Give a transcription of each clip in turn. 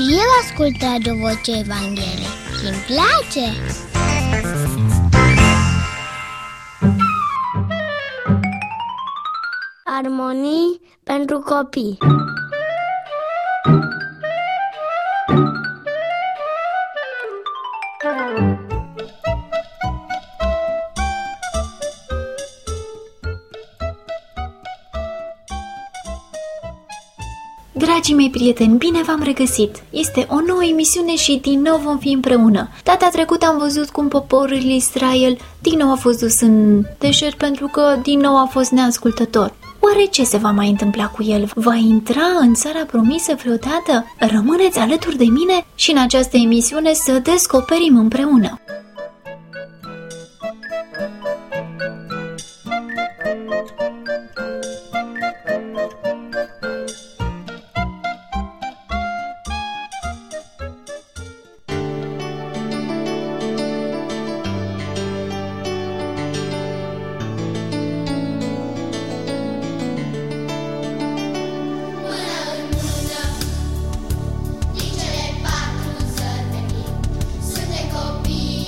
eu ascult Radio Vocea Evangheliei și îmi place. Armonii pentru copii. Dragii mei prieteni, bine v-am regăsit! Este o nouă emisiune și din nou vom fi împreună. Data trecută am văzut cum poporul Israel din nou a fost dus în deșert pentru că din nou a fost neascultător. Oare ce se va mai întâmpla cu el? Va intra în țara promisă vreodată? Rămâneți alături de mine și în această emisiune să descoperim împreună. Din cele 4 țări venim, suntem copii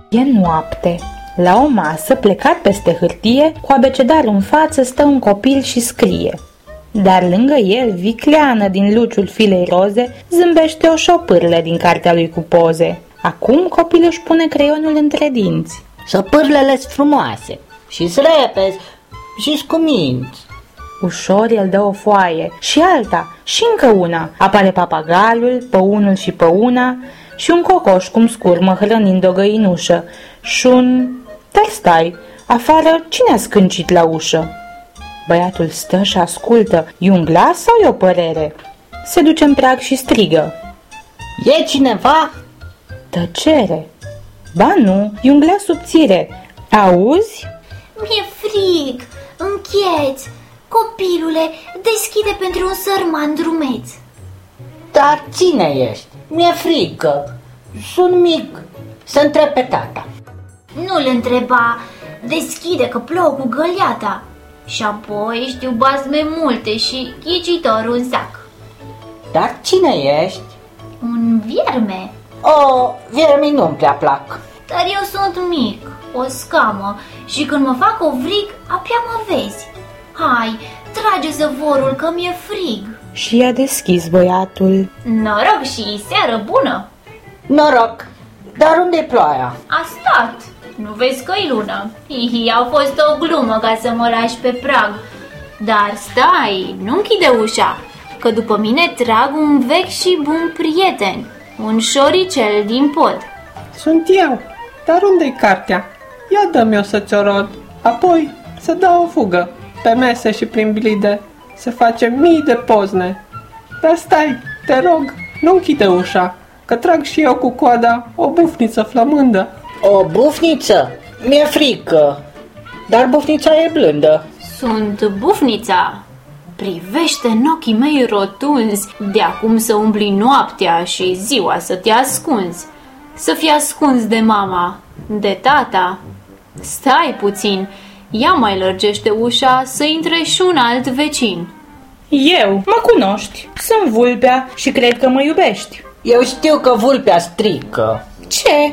E noapte. La o masă, plecat peste hârtie, cu abecedarul în față, stă un copil și scrie. Dar lângă el, vicleană din luciul filei roze, zâmbește o șopârlă din cartea lui cu poze. Acum copilul își pune creionul între dinți. Șopârlele-s frumoase și-s repezi și-s cuminți. Ușor el dă o foaie și alta și încă una. Apare papagalul, păunul și păuna și un cocoș cum scurmă hrănind o găinușă și un... Dar stai, afară cine a scâncit la ușă? Băiatul stă și ascultă. E un glas sau e o părere? Se duce în prag și strigă. E cineva? Tăcere. Ba nu, e un glas subțire. Auzi? Mi-e frig, încheți. Copilule, deschide pentru un sărman drumeț. Dar cine ești? Mi-e frică. Sunt mic. Să întreb pe tata. Nu-l întreba, deschide că plouă cu găleata. Și apoi știu basme multe și ghicitorul în sac. Dar cine ești? Un vierme. O, viermii nu-mi prea plac. Dar eu sunt mic, o scamă, și când mă fac ovrig, abia mă vezi. Hai, trage zăvorul că mi-e frig. Și i-a deschis băiatul. Noroc și seară bună. Noroc, dar unde-i ploaia? A stat. Nu vezi că-i lună. Hihi, a fost o glumă ca să mă lași pe prag. Dar stai, nu închide ușa, că după mine trag un vechi și bun prieten, un șoricel din pod. Sunt eu, dar unde-i cartea? Ia dă-mi-o să ți-o rod, apoi să dau o fugă. Pe mese și prin blide se face mii de pozne. Dar stai, te rog, nu închide ușa, că trag și eu cu coada o bufniță flămândă. O bufniță? Mi-e frică, dar bufnița e blândă. Sunt bufnița. Privește în ochii mei rotunzi, de acum să umbli noaptea și ziua să te ascunzi. Să fii ascuns de mama, de tata. Stai puțin, ia mai lărgește ușa să intre și un alt vecin. Eu, mă cunoști, sunt vulpea și cred că mă iubești. Eu știu că vulpea strică. Ce?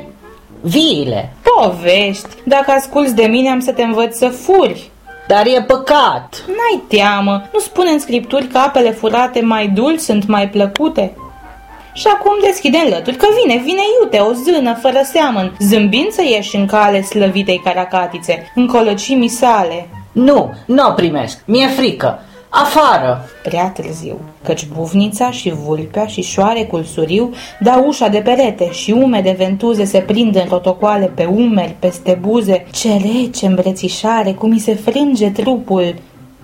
Viile. Povești, dacă asculți de mine am să te învăț să furi. Dar e păcat. N-ai teamă, nu spune în scripturi că apele furate mai dulci sunt mai plăcute? Și acum deschide în lături că vine iute, o zână fără seamăn, zâmbind să ieși în cale slăvitei caracatițe, în colăcimii sale. Nu o primesc, mi-e frică. Afară! Prea târziu, căci bufnița și vulpea și șoarecul suriu dau ușa de perete și umede ventuze se prind în rotocoale pe umeri, peste buze. Ce rece îmbrățișare, cum mi se frânge trupul.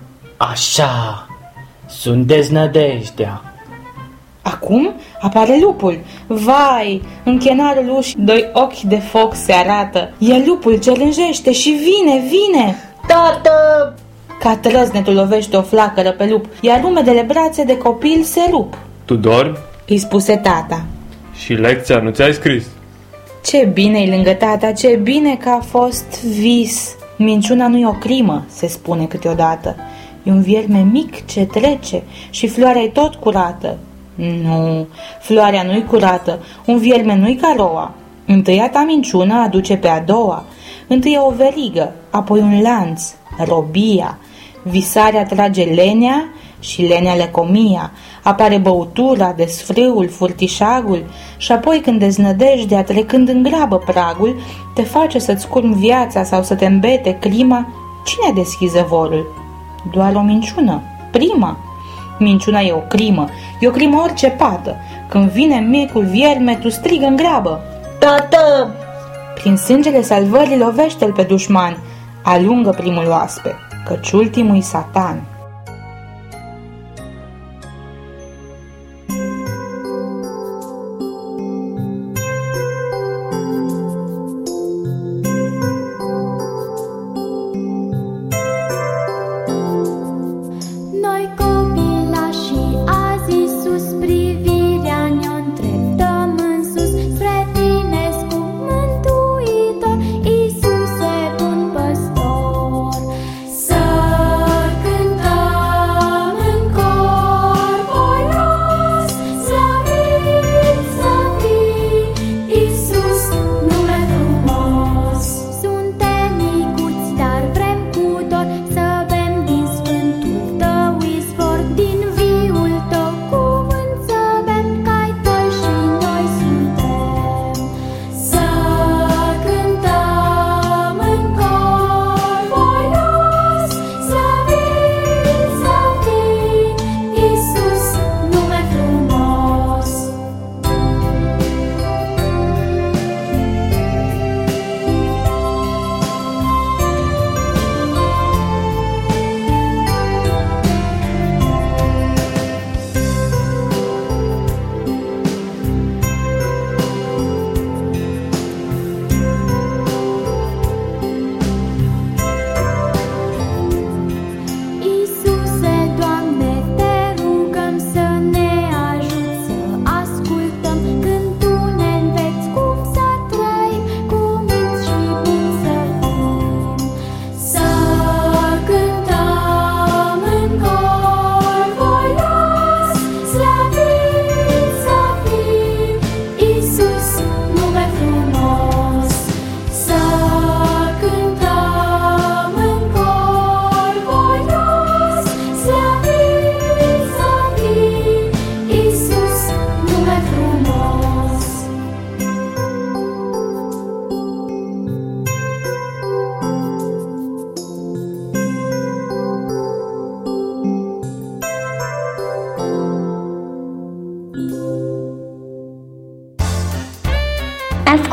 Așa, sunt deznădejdea. Acum apare lupul. Vai, în chenarul ușii doi ochi de foc se arată. E lupul ce rânjește și vine. Tată! Ca trăznetul lovește o flacără pe lup, iar umedele brațe de copil se rup. Tu dormi? Îi spuse tata. Și lecția nu ți-ai scris? Ce bine-i lângă tata, ce bine că a fost vis. Minciuna nu e o crimă, se spune câteodată. E un vierme mic ce trece și floarea e tot curată. Nu, floarea nu-i curată, un vierme nu-i ca roa. Întâia ta minciună aduce pe a doua. Întâi o verigă, apoi un lanț, robia. Visarea trage lenea și lenea lecomia. Apare băutura, desfrâul, furtișagul și apoi când deznădejdea, trecând în grabă pragul, te face să-ți curmi viața sau să te îmbete crima. Cine a deschis zăvorul? Doar o minciună, prima. Minciuna e o crimă orice pată. Când vine micul vierme, tu strigă în grabă. Tată! Prin sângele salvării lovește-l pe dușman. Alungă primul oaspe, căci ultimul-i Satan. Să cântăm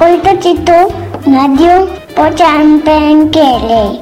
ascultă și tu Radio Ocean Penchele.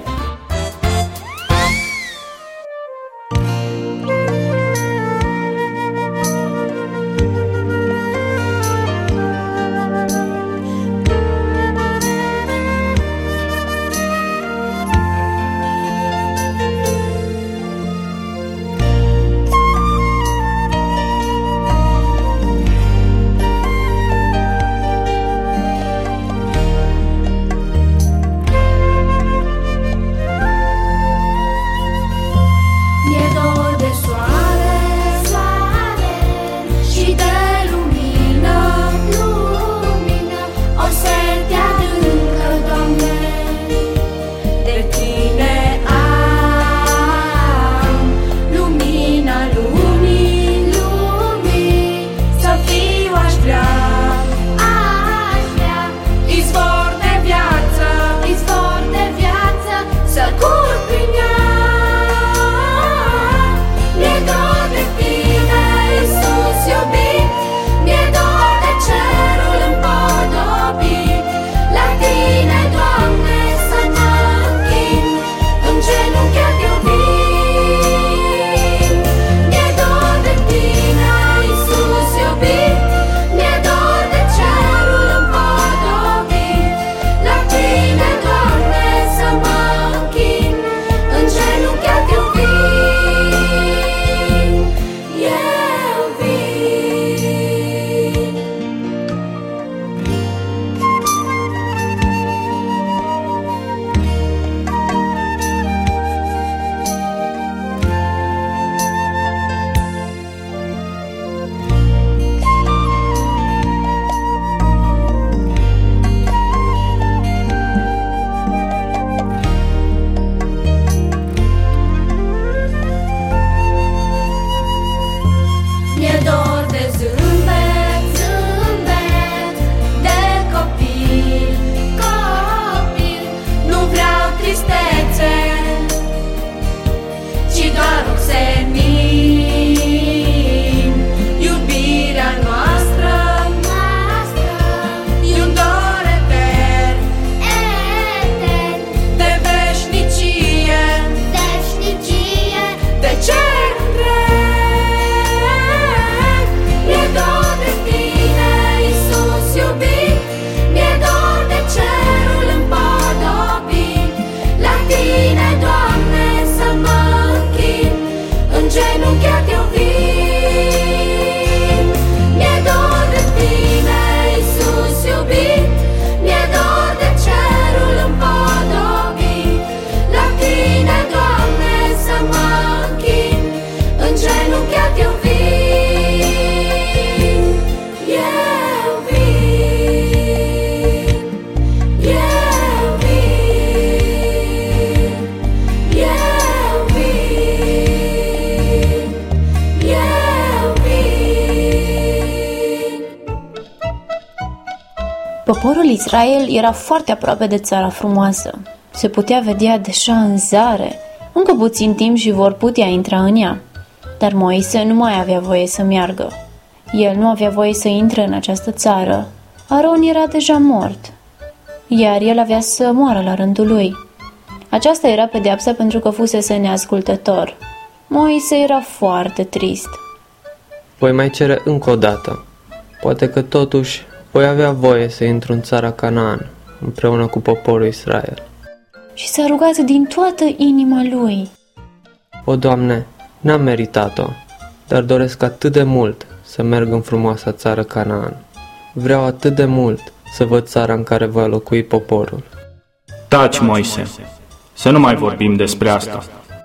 Poporul Israel era foarte aproape de țara frumoasă. Se putea vedea deja în zare. Încă puțin timp și vor putea intra în ea. Dar Moise nu mai avea voie să meargă. El nu avea voie să intre în această țară. Aron era deja mort, iar el avea să moară la rândul lui. Aceasta era pedeapsa pentru că fusese neascultător. Moise era foarte trist. Voi mai cere încă o dată. Poate că totuși voi avea voie să intru în țara Canaan, împreună cu poporul Israel. Și s-a rugat din toată inima lui. O, Doamne, n-am meritat-o, dar doresc atât de mult să merg în frumoasa țară Canaan. Vreau atât de mult să văd țara în care va locui poporul. Taci, Moise, să nu mai vorbim despre asta.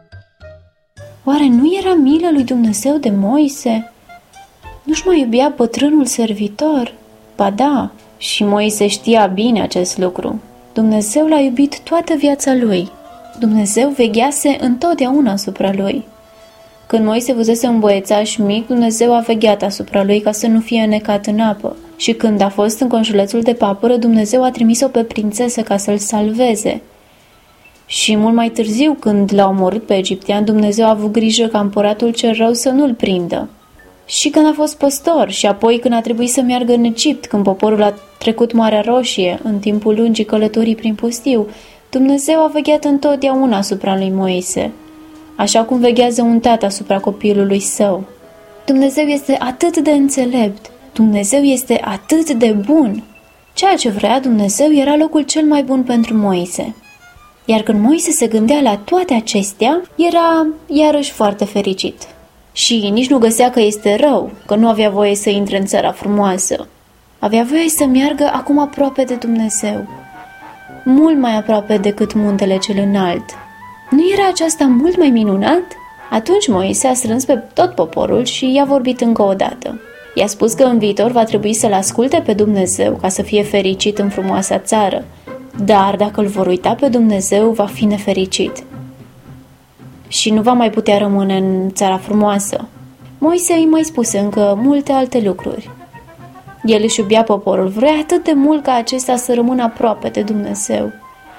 Oare nu era milă lui Dumnezeu de Moise? Nu-și mai iubea bătrânul servitor? Ba da, și Moise știa bine acest lucru. Dumnezeu l-a iubit toată viața lui. Dumnezeu veghease întotdeauna asupra lui. Când Moise fusese un băiețaș mic, Dumnezeu a vegheat asupra lui ca să nu fie necat în apă. Și când a fost în conșulețul de papură, Dumnezeu a trimis-o pe prințesă ca să-l salveze. Și mult mai târziu, când l-a omorât pe egiptean, Dumnezeu a avut grijă ca împăratul cel rău să nu-l prindă. Și când a fost păstor și apoi când a trebuit să meargă în Egipt, când poporul a trecut Marea Roșie, în timpul lungii călătorii prin pustiu, Dumnezeu a vegheat întotdeauna asupra lui Moise, așa cum veghează un tată asupra copilului său. Dumnezeu este atât de înțelept, Dumnezeu este atât de bun. Ceea ce vrea Dumnezeu era locul cel mai bun pentru Moise. Iar când Moise se gândea la toate acestea, era iarăși foarte fericit. Și nici nu găsea că este rău, că nu avea voie să intre în țara frumoasă. Avea voie să meargă acum aproape de Dumnezeu, mult mai aproape decât muntele cel înalt. Nu era aceasta mult mai minunat? Atunci Moise a strâns pe tot poporul și i-a vorbit încă o dată. I-a spus că în viitor va trebui să-L asculte pe Dumnezeu ca să fie fericit în frumoasa țară, dar dacă îl vor uita pe Dumnezeu, va fi nefericit și nu va mai putea rămâne în țara frumoasă. Moise îi mai spuse încă multe alte lucruri. El își iubea poporul, vrea atât de mult ca acesta să rămână aproape de Dumnezeu.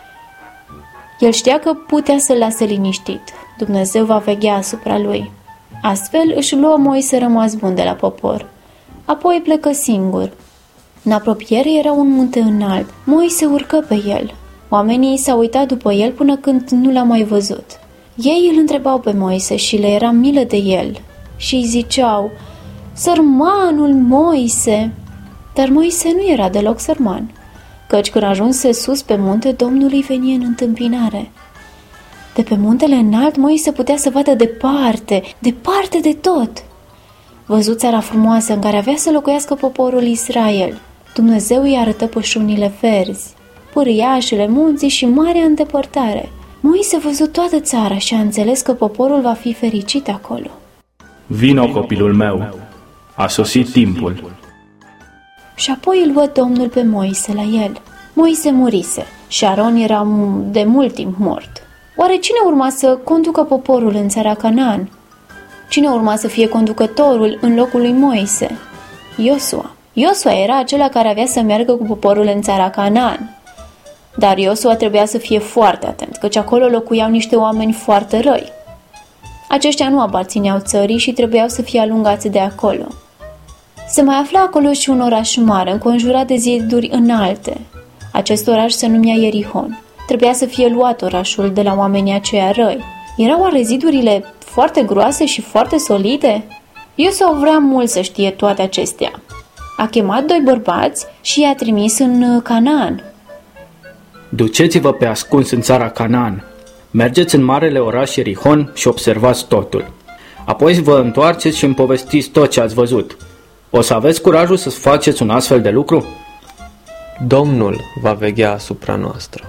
El știa că putea să-l lase liniștit. Dumnezeu va veghea asupra lui. Astfel își luă Moise rămas bun de la popor. Apoi plecă singur. În apropiere era un munte înalt. Moise urcă pe el. Oamenii s-au uitat după el până când nu l-au mai văzut. Ei îl întrebau pe Moise și le era milă de el și îi ziceau: "Sărmanul Moise!" Dar Moise nu era deloc sărman, căci când ajunse sus pe munte, Domnul îi veni în întâmpinare. De pe muntele înalt, Moise putea să vadă departe, departe de tot. Văzut țara frumoasă în care avea să locuiască poporul Israel. Dumnezeu îi arătă pășunile verzi, pârâiașele, munții și marea îndepărtare. Moise a văzut toată țara și a înțeles că poporul va fi fericit acolo. Vino, copilul meu, a sosit timpul. Și apoi îl luă Domnul pe Moise la el. Moise murise și Aron era de mult timp mort. Oare cine urma să conducă poporul în țara Canaan? Cine urma să fie conducătorul în locul lui Moise? Iosua. Iosua era acela care avea să meargă cu poporul în țara Canaan. Dar Iosua trebuia să fie foarte atent, căci acolo locuiau niște oameni foarte răi. Aceștia nu aparțineau țării și trebuiau să fie alungați de acolo. Se mai afla acolo și un oraș mare, înconjurat de ziduri înalte. Acest oraș se numea Ierihon. Trebuia să fie luat orașul de la oamenii aceia răi. Erau oare zidurile foarte groase și foarte solide? Iosua vrea mult să știe toate acestea. A chemat 2 bărbați și i-a trimis în Canaan. Duceți-vă pe ascuns în țara Canaan. Mergeți în marele oraș Ierihon și observați totul. Apoi vă întoarceți și îmi povestiți tot ce ați văzut. O să aveți curajul să faceți un astfel de lucru? Domnul va veghea asupra noastră.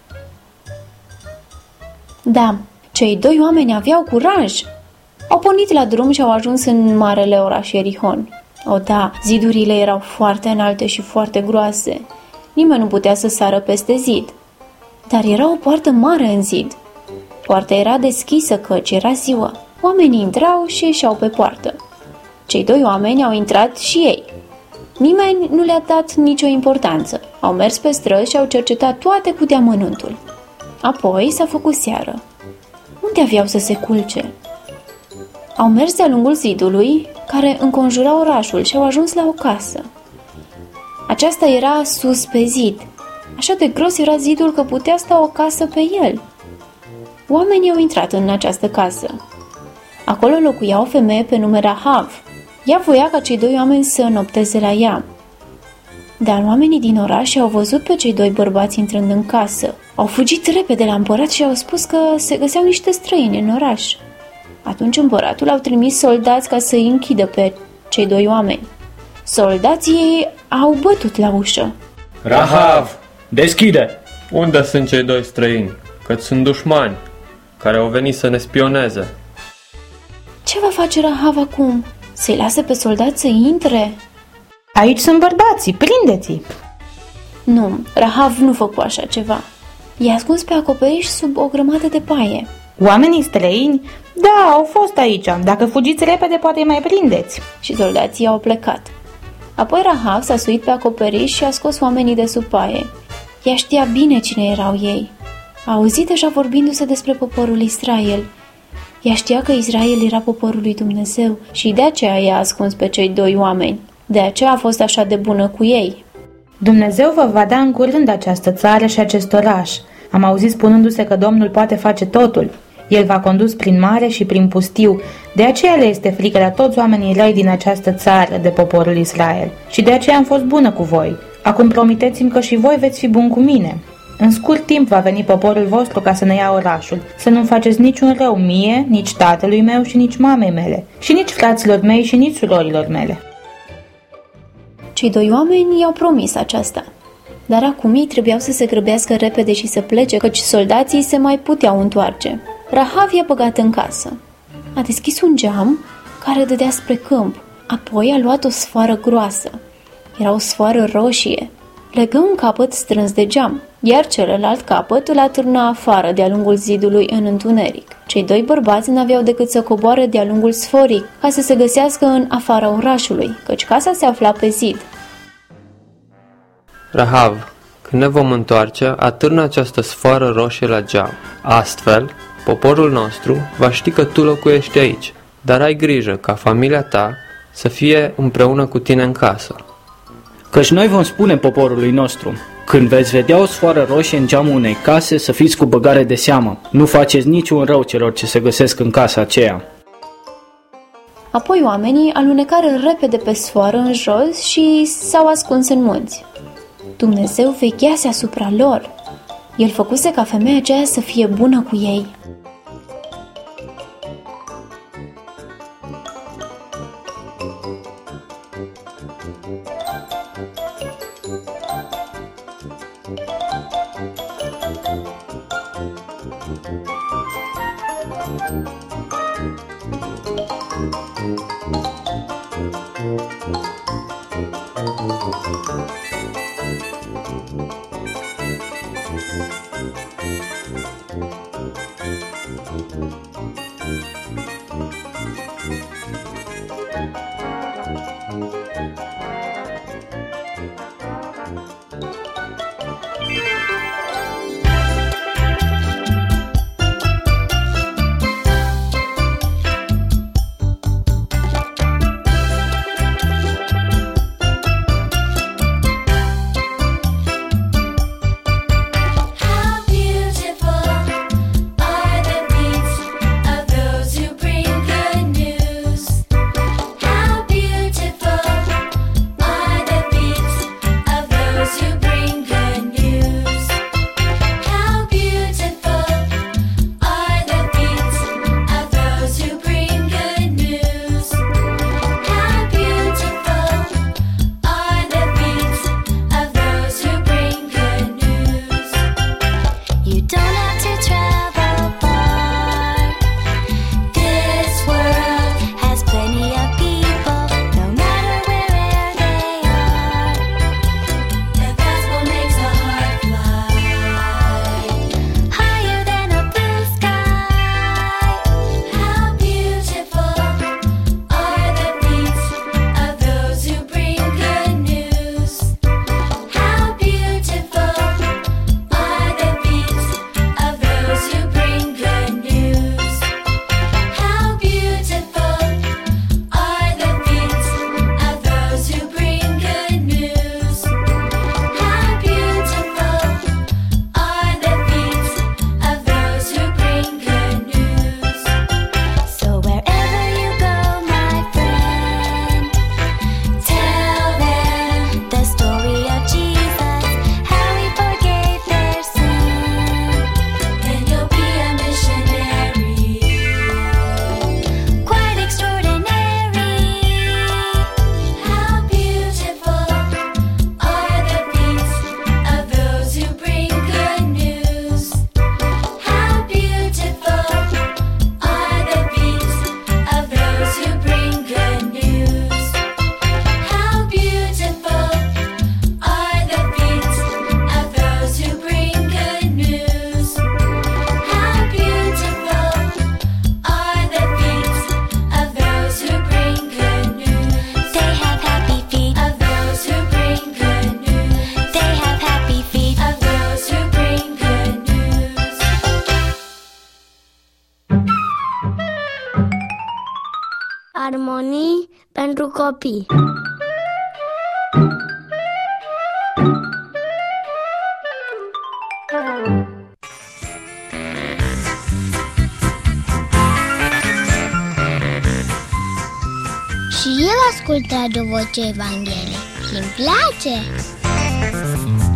Da, cei 2 oameni aveau curaj. Au pornit la drum și au ajuns în marele oraș Ierihon. O, da, zidurile erau foarte înalte și foarte groase. Nimeni nu putea să sară peste zid. Dar era o poartă mare în zid. Poarta era deschisă căci era ziua. Oamenii intrau și ieșeau pe poartă. Cei 2 oameni au intrat și ei. Nimeni nu le-a dat nicio importanță. Au mers pe străzi și au cercetat toate cu deamănuntul. Apoi s-a făcut seară. Unde aveau să se culce? Au mers de-a lungul zidului care înconjura orașul și au ajuns la o casă. Aceasta era sus pe zid. Așa de gros era zidul că putea sta o casă pe el. Oamenii au intrat în această casă. Acolo locuia o femeie pe nume Rahav. Ea voia ca cei 2 oameni să înopteze la ea. Dar oamenii din oraș au văzut pe cei 2 bărbați intrând în casă. Au fugit repede la împărat și au spus că se găseau niște străini în oraș. Atunci împăratul au trimis soldați ca să îi închidă pe cei 2 oameni. Soldații au bătut la ușă. Rahav, deschide! Unde sunt cei 2 străini? Că sunt dușmani care au venit să ne spioneze. Ce va face Rahav acum? Să-i lase pe soldați să intre? Aici sunt bărbații, prindeți-i! Nu, Rahav nu făcu așa ceva. I-a ascuns pe acoperiș sub o grămadă de paie. Oamenii străini? Da, au fost aici. Dacă fugiți repede, poate îi mai prindeți. Și soldații au plecat. Apoi Rahav s-a suit pe acoperiș și a scos oamenii de sub paie. Ea știa bine cine erau ei. A auzit deja vorbindu-se despre poporul Israel. Ea știa că Israel era poporul lui Dumnezeu și de aceea i-a ascuns pe cei 2 oameni. De aceea a fost așa de bună cu ei. Dumnezeu vă va da în curând această țară și acest oraș. Am auzit spunându-se că Domnul poate face totul. El v-a condus prin mare și prin pustiu, de aceea le este frică la toți oamenii răi din această țară de poporul Israel. Și de aceea am fost bună cu voi. Acum promiteți-mi că și voi veți fi buni cu mine. În scurt timp va veni poporul vostru ca să ne ia orașul, să nu faceți niciun rău mie, nici tatălui meu și nici mamei mele, și nici fraților mei și nici surorilor mele. Cei doi oameni i-au promis aceasta. Dar acum ei trebuiau să se grăbească repede și să plece, căci soldații se mai puteau întoarce. Rahav i-a băgat în casă. A deschis un geam care dădea spre câmp. Apoi a luat o sfoară groasă. Era o sfoară roșie. Legă un capăt strâns de geam, iar celălalt capăt îl atârna afară de-a lungul zidului în întuneric. Cei doi bărbați n-aveau decât să coboare de-a lungul sforii ca să se găsească în afara orașului, căci casa se afla pe zid. Rahav, când ne vom întoarce, atârnă această sfoară roșie la geam. Astfel, poporul nostru va ști că tu locuiești aici, dar ai grijă ca familia ta să fie împreună cu tine în casă. Căci noi vom spune poporului nostru, când veți vedea o sfoară roșie în geamul unei case, să fiți cu băgare de seamă. Nu faceți niciun rău celor ce se găsesc în casa aceea. Apoi oamenii alunecară repede pe sfoară în jos și s-au ascuns în munți. Dumnezeu veghease asupra lor. El făcuse ca femeia aceea să fie bună cu ei. Armonii pentru copii. Și eu ascult Radio Vocea Evangheliei și îmi place!